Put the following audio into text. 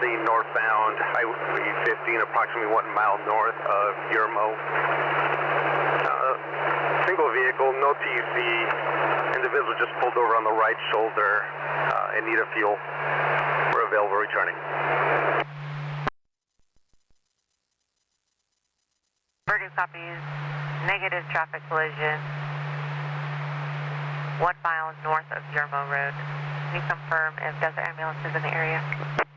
10 northbound, Highway 15, approximately 1 mile north of Yermo. Single vehicle, no TC. Individual just pulled over on the right shoulder in need of fuel. We're available, returning. Bergen copies. Negative traffic collision. 1 mile north of Yermo Road. Can you confirm if Desert Ambulance is in the area?